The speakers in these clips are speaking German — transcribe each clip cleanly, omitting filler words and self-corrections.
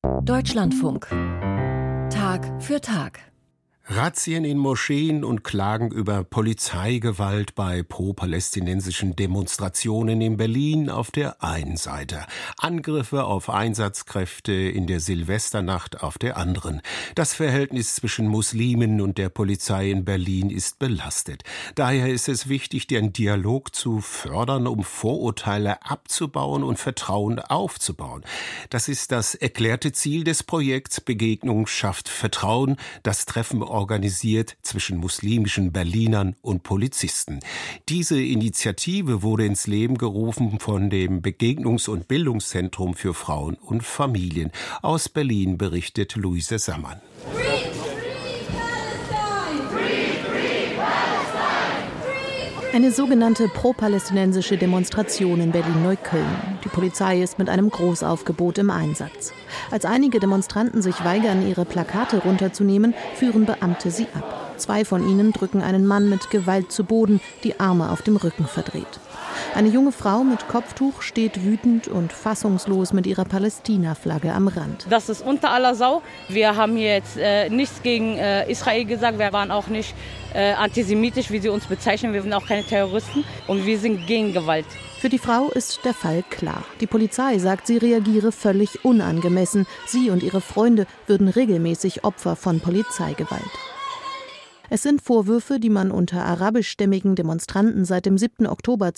Deutschlandfunk. Tag für Tag. Razzien in Moscheen und Klagen über Polizeigewalt bei pro-palästinensischen Demonstrationen in Berlin auf der einen Seite. Angriffe auf Einsatzkräfte in der Silvesternacht auf der anderen. Das Verhältnis zwischen Muslimen und der Polizei in Berlin ist belastet. Daher ist es wichtig, den Dialog zu fördern, um Vorurteile abzubauen und Vertrauen aufzubauen. Das ist das erklärte Ziel des Projekts Begegnung schafft Vertrauen, das Treffen organisiert zwischen muslimischen Berlinern und Polizisten. Diese Initiative wurde ins Leben gerufen von dem Begegnungs- und Bildungszentrum für Frauen und Familien. Aus Berlin berichtet Luise Sammann. Eine sogenannte pro-palästinensische Demonstration in Berlin-Neukölln. Die Polizei ist mit einem Großaufgebot im Einsatz. Als einige Demonstranten sich weigern, ihre Plakate runterzunehmen, führen Beamte sie ab. 2 von ihnen drücken einen Mann mit Gewalt zu Boden, die Arme auf dem Rücken verdreht. Eine junge Frau mit Kopftuch steht wütend und fassungslos mit ihrer Palästina-Flagge am Rand. Das ist unter aller Sau. Wir haben hier jetzt nichts gegen Israel gesagt. Wir waren auch nicht antisemitisch, wie sie uns bezeichnen. Wir sind auch keine Terroristen und wir sind gegen Gewalt. Für die Frau ist der Fall klar. Die Polizei sagt, sie reagiere völlig unangemessen. Sie und ihre Freunde würden regelmäßig Opfer von Polizeigewalt. Es sind Vorwürfe, die man unter arabischstämmigen Demonstranten seit dem 7. Oktober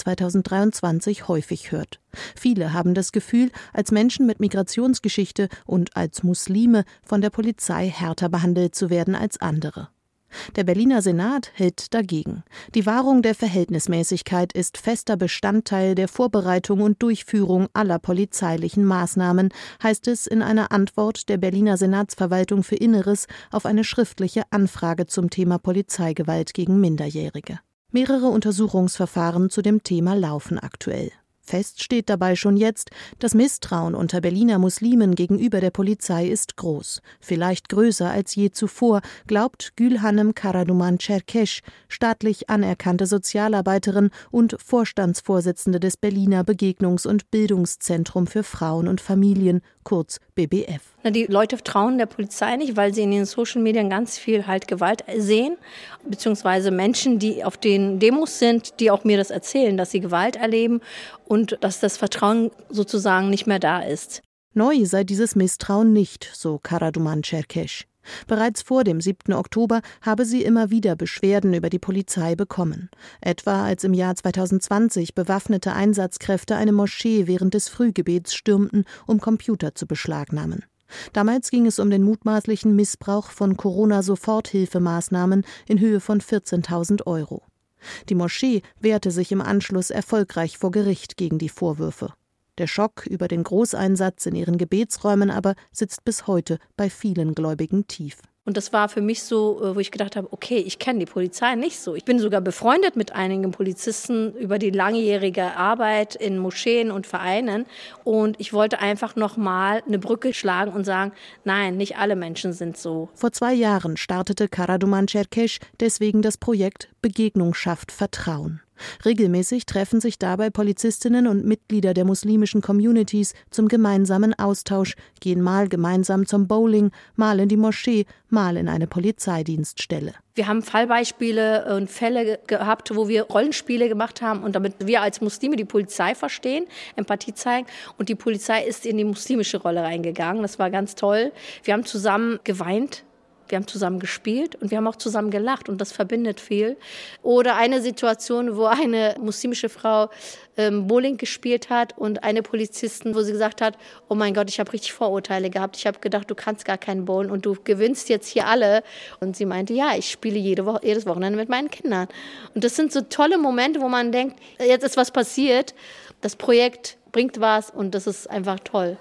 2023 häufig hört. Viele haben das Gefühl, als Menschen mit Migrationsgeschichte und als Muslime von der Polizei härter behandelt zu werden als andere. Der Berliner Senat hält dagegen. Die Wahrung der Verhältnismäßigkeit ist fester Bestandteil der Vorbereitung und Durchführung aller polizeilichen Maßnahmen, heißt es in einer Antwort der Berliner Senatsverwaltung für Inneres auf eine schriftliche Anfrage zum Thema Polizeigewalt gegen Minderjährige. Mehrere Untersuchungsverfahren zu dem Thema laufen aktuell. Fest steht dabei schon jetzt, das Misstrauen unter Berliner Muslimen gegenüber der Polizei ist groß. Vielleicht größer als je zuvor, glaubt Gülhannem Karaduman-Cerkeş, staatlich anerkannte Sozialarbeiterin und Vorstandsvorsitzende des Berliner Begegnungs- und Bildungszentrum für Frauen und Familien, kurz BBF. Die Leute trauen der Polizei nicht, weil sie in den Social Medien ganz viel Gewalt sehen, beziehungsweise Menschen, die auf den Demos sind, die auch mir das erzählen, dass sie Gewalt erleben und dass das Vertrauen sozusagen nicht mehr da ist. Neu sei dieses Misstrauen nicht, so Karaduman-Cerkeş. Bereits vor dem 7. Oktober habe sie immer wieder Beschwerden über die Polizei bekommen. Etwa als im Jahr 2020 bewaffnete Einsatzkräfte eine Moschee während des Frühgebets stürmten, um Computer zu beschlagnahmen. Damals ging es um den mutmaßlichen Missbrauch von Corona-Soforthilfemaßnahmen in Höhe von 14.000 €. Die Moschee wehrte sich im Anschluss erfolgreich vor Gericht gegen die Vorwürfe. Der Schock über den Großeinsatz in ihren Gebetsräumen aber sitzt bis heute bei vielen Gläubigen tief. Und das war für mich so, wo ich gedacht habe, okay, ich kenne die Polizei nicht so. Ich bin sogar befreundet mit einigen Polizisten über die langjährige Arbeit in Moscheen und Vereinen. Und ich wollte einfach nochmal eine Brücke schlagen und sagen, nein, nicht alle Menschen sind so. Vor 2 Jahren startete Karaduman-Cerkeş deswegen das Projekt Begegnung schafft Vertrauen. Regelmäßig treffen sich dabei Polizistinnen und Mitglieder der muslimischen Communities zum gemeinsamen Austausch, gehen mal gemeinsam zum Bowling, mal in die Moschee, mal in eine Polizeidienststelle. Wir haben Fallbeispiele und Fälle gehabt, wo wir Rollenspiele gemacht haben und damit wir als Muslime die Polizei verstehen, Empathie zeigen und die Polizei ist in die muslimische Rolle reingegangen. Das war ganz toll. Wir haben zusammen geweint. Wir haben zusammen gespielt und wir haben auch zusammen gelacht und das verbindet viel. Oder eine Situation, wo eine muslimische Frau Bowling gespielt hat und eine Polizistin, wo sie gesagt hat, oh mein Gott, ich habe richtig Vorurteile gehabt. Ich habe gedacht, du kannst gar keinen Bowlen und du gewinnst jetzt hier alle. Und sie meinte, ja, ich spiele jedes Wochenende mit meinen Kindern. Und das sind so tolle Momente, wo man denkt, jetzt ist was passiert. Das Projekt bringt was und das ist einfach toll.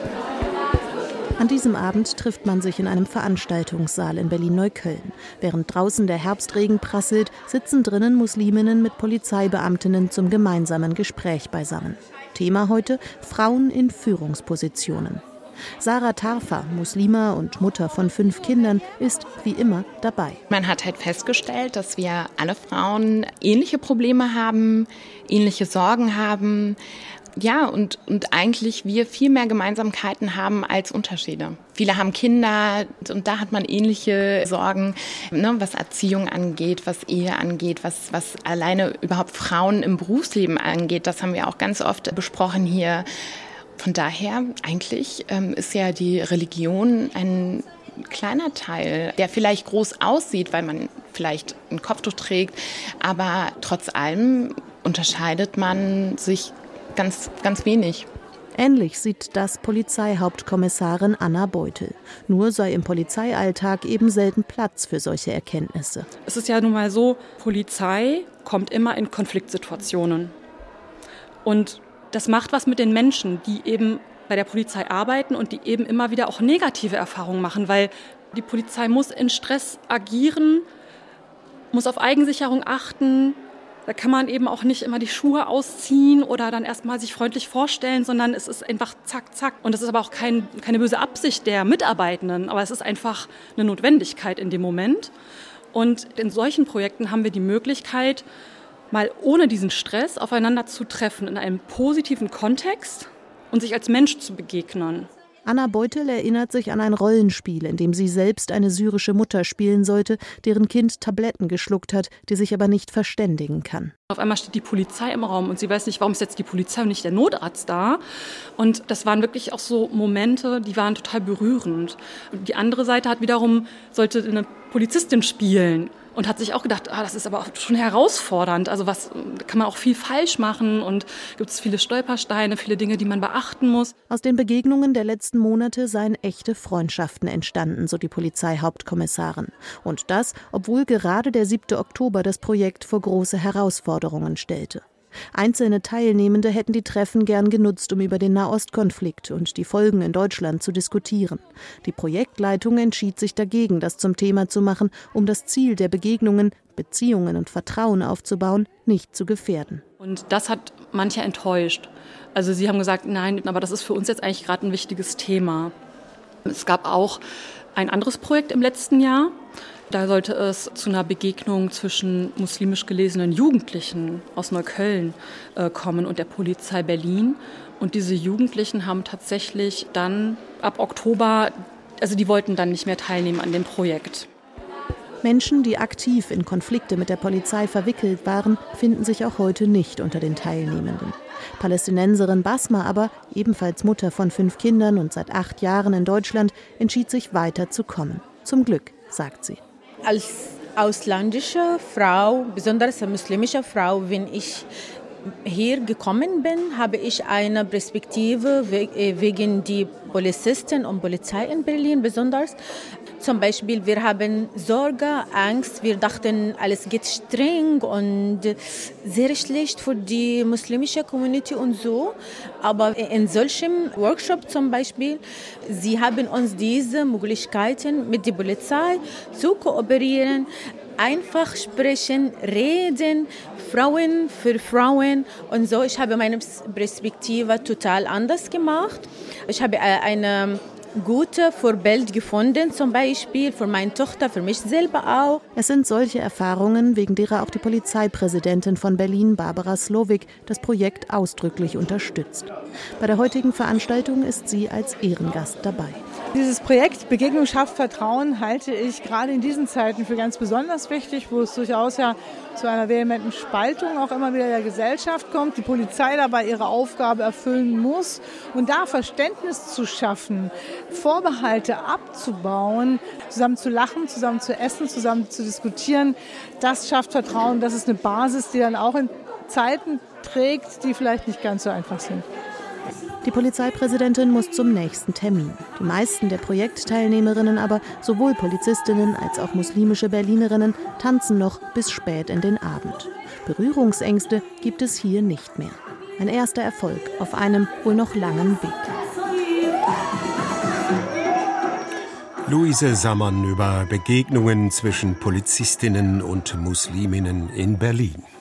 An diesem Abend trifft man sich in einem Veranstaltungssaal in Berlin-Neukölln. Während draußen der Herbstregen prasselt, sitzen drinnen Musliminnen mit Polizeibeamtinnen zum gemeinsamen Gespräch beisammen. Thema heute: Frauen in Führungspositionen. Sarah Tarfa, Muslima und Mutter von 5 Kindern, ist wie immer dabei. Man hat halt festgestellt, dass wir alle Frauen ähnliche Probleme haben, ähnliche Sorgen haben, Ja, und eigentlich wir viel mehr Gemeinsamkeiten haben als Unterschiede. Viele haben Kinder und da hat man ähnliche Sorgen, ne, was Erziehung angeht, was Ehe angeht, was alleine überhaupt Frauen im Berufsleben angeht. Das haben wir auch ganz oft besprochen hier. Von daher, eigentlich ist ja die Religion ein kleiner Teil, der vielleicht groß aussieht, weil man vielleicht ein Kopftuch trägt, aber trotz allem unterscheidet man sich ganz, ganz wenig. Ähnlich sieht das Polizeihauptkommissarin Anna Beutel. Nur sei im Polizeialltag eben selten Platz für solche Erkenntnisse. Es ist ja nun mal so, Polizei kommt immer in Konfliktsituationen. Und das macht was mit den Menschen, die eben bei der Polizei arbeiten und die eben immer wieder auch negative Erfahrungen machen, weil die Polizei muss in Stress agieren, muss auf Eigensicherung achten. Da kann man eben auch nicht immer die Schuhe ausziehen oder dann erstmal sich freundlich vorstellen, sondern es ist einfach zack, zack. Und es ist aber auch keine böse Absicht der Mitarbeitenden, aber es ist einfach eine Notwendigkeit in dem Moment. Und in solchen Projekten haben wir die Möglichkeit, mal ohne diesen Stress aufeinander zu treffen in einem positiven Kontext und sich als Mensch zu begegnen. Anna Beutel erinnert sich an ein Rollenspiel, in dem sie selbst eine syrische Mutter spielen sollte, deren Kind Tabletten geschluckt hat, die sich aber nicht verständigen kann. Auf einmal steht die Polizei im Raum und sie weiß nicht, warum ist jetzt die Polizei und nicht der Notarzt da. Und das waren wirklich auch so Momente, die waren total berührend. Die andere Seite sollte eine Polizistin spielen. Und hat sich auch gedacht, das ist aber auch schon herausfordernd. Also was kann man auch viel falsch machen und gibt es viele Stolpersteine, viele Dinge, die man beachten muss. Aus den Begegnungen der letzten Monate seien echte Freundschaften entstanden, so die Polizeihauptkommissarin. Und das, obwohl gerade der 7. Oktober das Projekt vor große Herausforderungen stellte. Einzelne Teilnehmende hätten die Treffen gern genutzt, um über den Nahostkonflikt und die Folgen in Deutschland zu diskutieren. Die Projektleitung entschied sich dagegen, das zum Thema zu machen, um das Ziel der Begegnungen, Beziehungen und Vertrauen aufzubauen, nicht zu gefährden. Und das hat manche enttäuscht. Also sie haben gesagt, nein, aber das ist für uns jetzt eigentlich gerade ein wichtiges Thema. Es gab auch ein anderes Projekt im letzten Jahr. Da sollte es zu einer Begegnung zwischen muslimisch gelesenen Jugendlichen aus Neukölln kommen und der Polizei Berlin. Und diese Jugendlichen haben tatsächlich dann ab Oktober, also die wollten dann nicht mehr teilnehmen an dem Projekt. Menschen, die aktiv in Konflikte mit der Polizei verwickelt waren, finden sich auch heute nicht unter den Teilnehmenden. Palästinenserin Basma aber, ebenfalls Mutter von 5 Kindern und seit 8 Jahren in Deutschland, entschied sich weiterzukommen. Zum Glück, sagt sie. Als ausländische Frau, besonders eine muslimische Frau, wenn ich hier gekommen bin, habe ich eine Perspektive wegen die Polizisten und Polizei in Berlin besonders. Zum Beispiel, wir haben Sorge, Angst, wir dachten, alles geht streng und sehr schlecht für die muslimische Community und so. Aber in solchem Workshop zum Beispiel, sie haben uns diese Möglichkeiten mit der Polizei zu kooperieren, einfach sprechen, reden, Frauen für Frauen und so. Ich habe meine Perspektive total anders gemacht. Ich habe eine gute Vorbild gefunden, zum Beispiel für meine Tochter, für mich selber auch. Es sind solche Erfahrungen, wegen derer auch die Polizeipräsidentin von Berlin, Barbara Slowik, das Projekt ausdrücklich unterstützt. Bei der heutigen Veranstaltung ist sie als Ehrengast dabei. Dieses Projekt Begegnung schafft Vertrauen halte ich gerade in diesen Zeiten für ganz besonders wichtig, wo es durchaus ja zu einer vehementen Spaltung auch immer wieder der Gesellschaft kommt, die Polizei dabei ihre Aufgabe erfüllen muss und da Verständnis zu schaffen, Vorbehalte abzubauen, zusammen zu lachen, zusammen zu essen, zusammen zu diskutieren, das schafft Vertrauen, das ist eine Basis, die dann auch in Zeiten trägt, die vielleicht nicht ganz so einfach sind. Die Polizeipräsidentin muss zum nächsten Termin. Die meisten der Projektteilnehmerinnen aber, sowohl Polizistinnen als auch muslimische Berlinerinnen, tanzen noch bis spät in den Abend. Berührungsängste gibt es hier nicht mehr. Ein erster Erfolg auf einem wohl noch langen Weg. Luise Sammann über Begegnungen zwischen Polizistinnen und Musliminnen in Berlin.